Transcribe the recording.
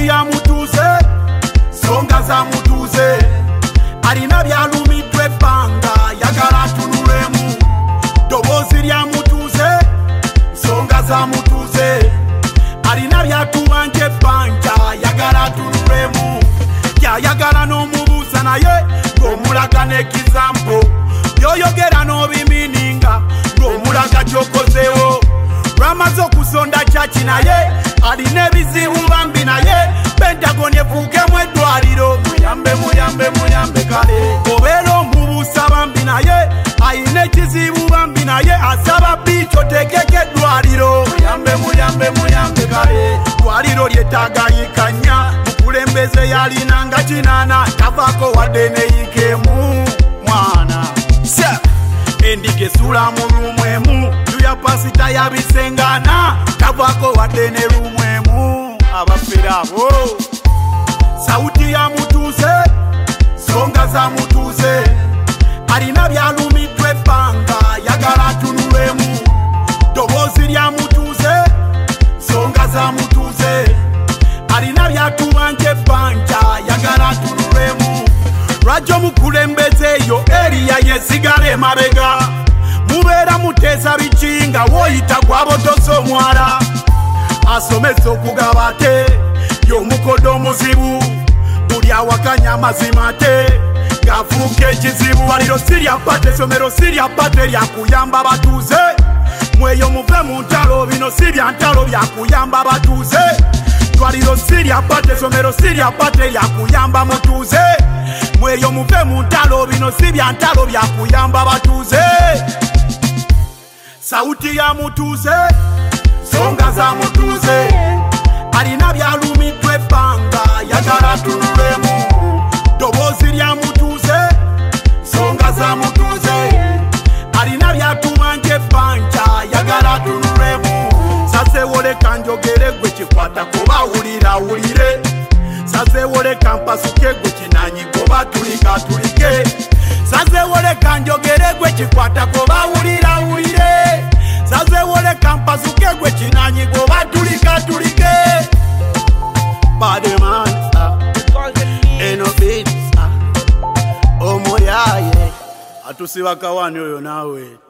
sauti ya mutuze songa za mutuze alina byalumiddwa ebbanga yagala tunulemu ddoboozi lya mutuze songa za mutuze alina byatubanja ebbanja yagala tunulemu yayagala n'omubuuza naye ng'omulaga n'ekizambo byoyogera n'obimininga ng'omulaga ky'okozeewo lwamaze okusonda kyaki naye alina ebizibu bambi naye Pentagon efuukemu eddwaliro muyambe kale obeera omubuusa bambi naye alina ekizibu bambi naye asaba biikyo tekeka eddwaliro muyambe kale ddwaliro lyetaagayikanya mukulembeze yalina nga kinana tavaako wadde neyikeemu mwana endiga esula mu lumu emu yuya pasita yabisengana tavaako wadde ne lumu emu abafera abo sauti ya mutuze songa za mutuze alina byalumiddwa ebbanga yagala tunulemu ddoboozi lya mutuze songa za mutuze alina byatubanja ebbanja yagala tunulemu lwajja omukulembeze eyo eriya yesigala emabega mubeera muteesa bikinga woyita gwabotoza omwala asomesa okugaba ate y'omukodo omuzibu buli awakanya amazima ate ng'afuuka ekizibu waliro sirya pate essomero sirya pate lyakuyamba batuuze mweyo muve mu ntalo bino sirya ntalo byakuyamba batuuze twaliro sirya pate essomero sirya pate lyakuyamba mutuuze mweyo muve mu ntalo bino sirya ntalo byakuyamba batuuze sauti ya mutuuze songa za mutuuze alina byalumiddwa ebbanga yagala tunulemu ddoboozi lya mutuuze songa za mutuuze alina byatubanja ebbanja yagala tunulemu sasewoleka njogere gwe kikwata kuba wulire sasewoleka mpasuke gwe kinanyi goba tulike sasewoleka njogere gwe kikwata kuba wulire sasewoleka mpasuke gwe kinanyi goba tulike Bademan eno beats omulyaye atusibakawani oyo naawe